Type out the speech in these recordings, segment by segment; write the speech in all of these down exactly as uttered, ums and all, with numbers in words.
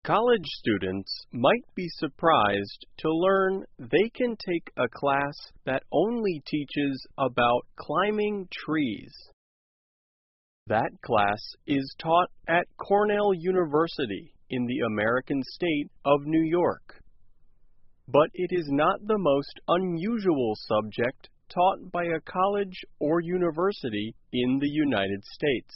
College students might be surprised to learn they can take a class that only teaches about climbing trees. That class is taught at Cornell University in the American state of New York. But it is not the most unusual subject taught by a college or university in the United States.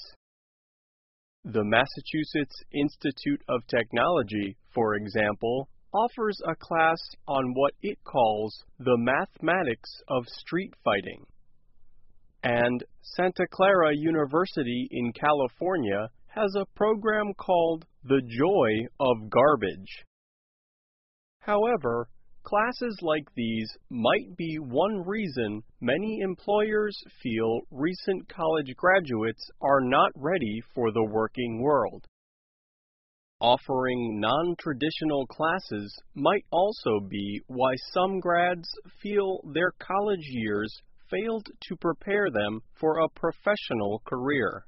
The Massachusetts Institute of Technology, for example, offers a class on what it calls the mathematics of street fighting. And Santa Clara University in California has a program called The Joy of Garbage. However, classes like these might be one reason many employers feel recent college graduates are not ready for the working world. Offering non-traditional classes might also be why some grads feel their college years failed to prepare them for a professional career.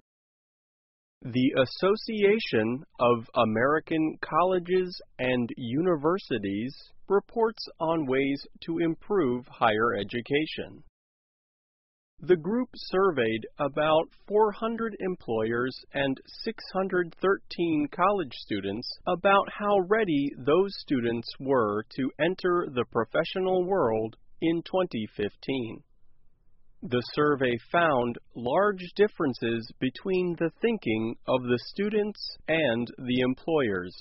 The Association of American Colleges and Universities reports on ways to improve higher education. The group surveyed about four hundred employers and six hundred thirteen college students about how ready those students were to enter the professional world in twenty fifteen. The survey found large differences between the thinking of the students and the employers.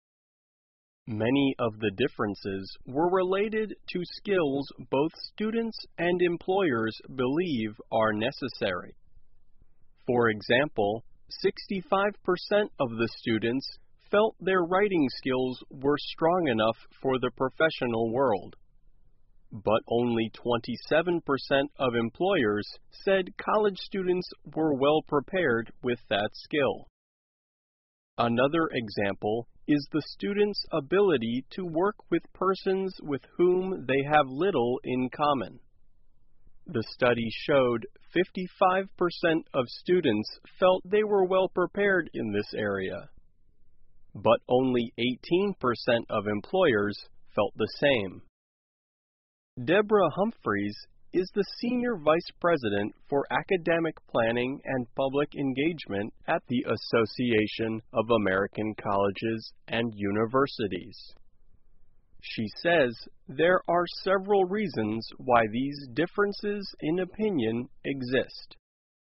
Many of the differences were related to skills both students and employers believe are necessary. For example, sixty-five percent of the students felt their writing skills were strong enough for the professional world. But only twenty-seven percent of employers said college students were well prepared with that skill. Another example is the student's ability to work with persons with whom they have little in common. The study showed fifty-five percent of students felt they were well prepared in this area, but only eighteen percent of employers felt the same. Deborah Humphreys is the Senior Vice President for Academic Planning and Public Engagement at the Association of American Colleges and Universities. She says there are several reasons why these differences in opinion exist.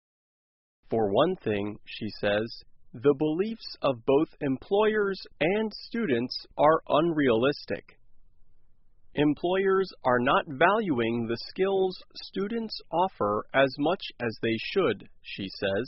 For one thing, she says, the beliefs of both employers and students are unrealistic. Employers are not valuing the skills students offer as much as they should, she says.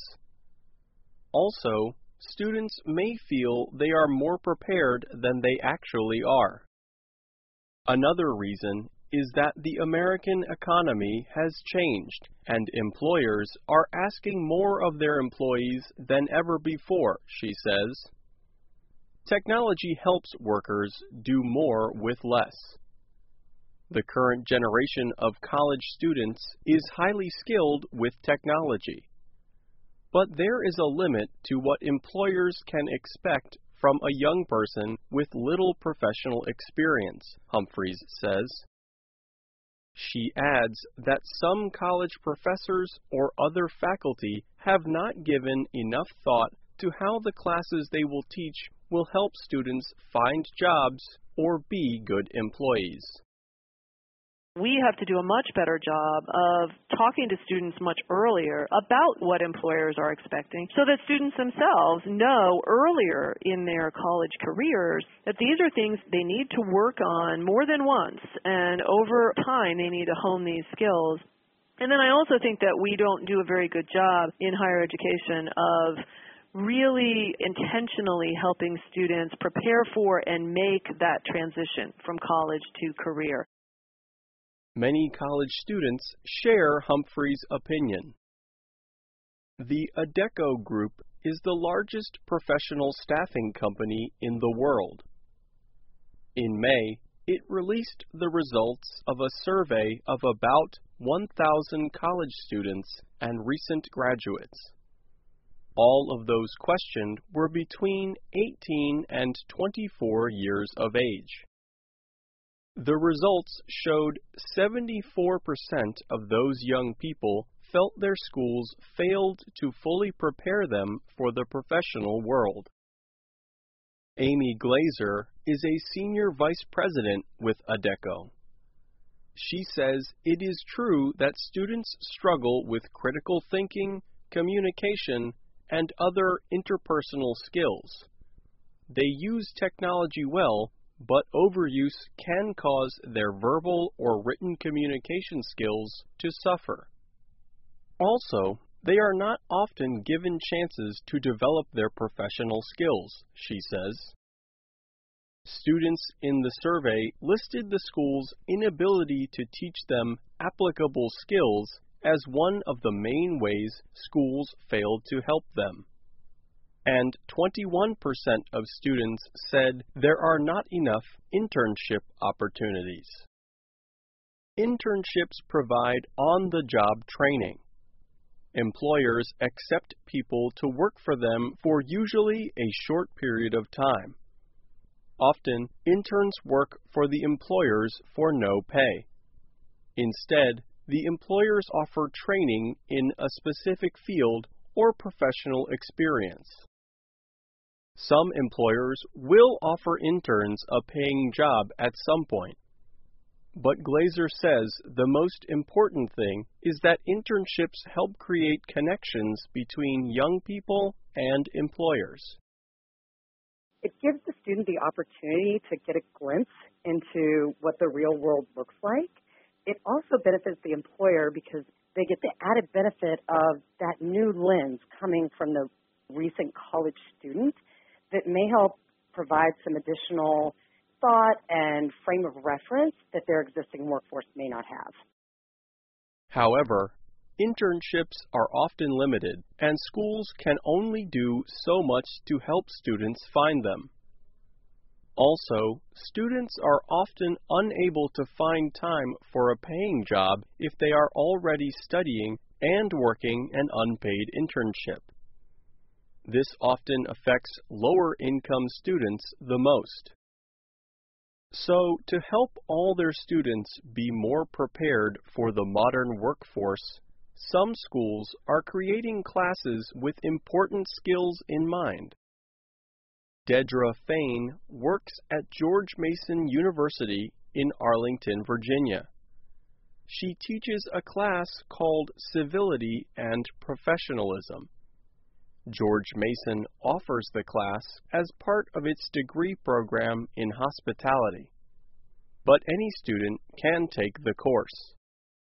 Also, students may feel they are more prepared than they actually are. Another reason is that the American economy has changed, and employers are asking more of their employees than ever before, she says. Technology helps workers do more with less. The current generation of college students is highly skilled with technology. But there is a limit to what employers can expect from a young person with little professional experience, Humphreys says. She adds that some college professors or other faculty have not given enough thought to how the classes they will teach will help students find jobs or be good employees. We have to do a much better job of talking to students much earlier about what employers are expecting so that students themselves know earlier in their college careers that these are things they need to work on more than once, and over time they need to hone these skills. And then I also think that we don't do a very good job in higher education of really intentionally helping students prepare for and make that transition from college to career. Many college students share Humphreys' opinion. The Adecco Group is the largest professional staffing company in the world. In May, it released the results of a survey of about one thousand college students and recent graduates. All of those questioned were between eighteen and twenty-four years of age. The results showed seventy-four percent of those young people felt their schools failed to fully prepare them for the professional world. Amy Glazer is a senior vice president with Adecco. She says it is true that students struggle with critical thinking, communication, and other interpersonal skills. They use technology well, but overuse can cause their verbal or written communication skills to suffer. Also, they are not often given chances to develop their professional skills, she says. Students in the survey listed the school's inability to teach them applicable skills as one of the main ways schools failed to help them. And twenty-one percent of students said there are not enough internship opportunities. Internships provide on-the-job training. Employers accept people to work for them for usually a short period of time. Often, interns work for the employers for no pay. Instead, the employers offer training in a specific field or professional experience. Some employers will offer interns a paying job at some point. But Glazer says the most important thing is that internships help create connections between young people and employers. It gives the student the opportunity to get a glimpse into what the real world looks like. It also benefits the employer because they get the added benefit of that new lens coming from the recent college student that may help provide some additional thought and frame of reference that their existing workforce may not have. However, internships are often limited, and schools can only do so much to help students find them. Also, students are often unable to find time for a paying job if they are already studying and working an unpaid internship. This often affects lower-income students the most. So, to help all their students be more prepared for the modern workforce, some schools are creating classes with important skills in mind. Dedra Fain works at George Mason University in Arlington, Virginia. She teaches a class called Civility and Professionalism. George Mason offers the class as part of its degree program in hospitality, but any student can take the course.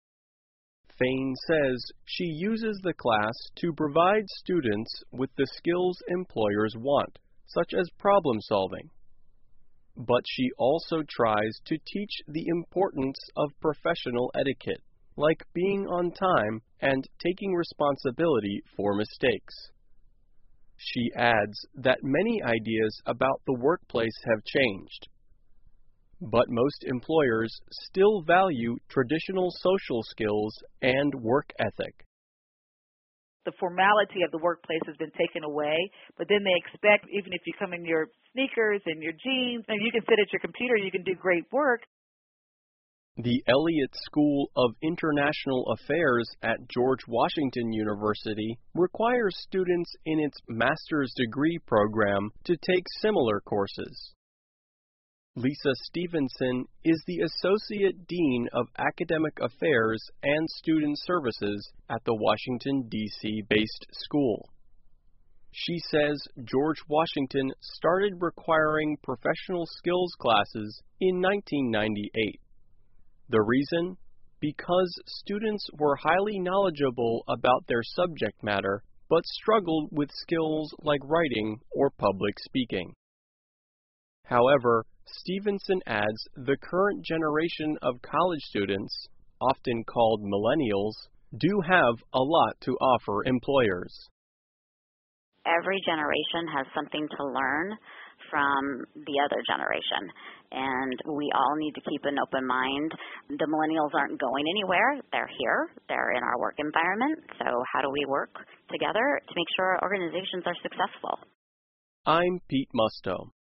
Fain says she uses the class to provide students with the skills employers want, such as problem solving. But she also tries to teach the importance of professional etiquette, like being on time and taking responsibility for mistakes. She adds that many ideas about the workplace have changed, but most employers still value traditional social skills and work ethic. The formality of the workplace has been taken away, but then they expect, even if you come in your sneakers and your jeans, and you can sit at your computer, you can do great work. The Elliott School of International Affairs at George Washington University requires students in its master's degree program to take similar courses. Lisa Stevenson is the Associate Dean of Academic Affairs and Student Services at the Washington, D C-based school. She says George Washington started requiring professional skills classes in nineteen ninety-eight. The reason? Because students were highly knowledgeable about their subject matter, but struggled with skills like writing or public speaking. However, Stevenson adds the current generation of college students, often called millennials, do have a lot to offer employers. Every generation has something to learn from the other generation. And we all need to keep an open mind. The millennials aren't going anywhere. They're here. They're in our work environment. So how do we work together to make sure our organizations are successful? I'm Pete Musto.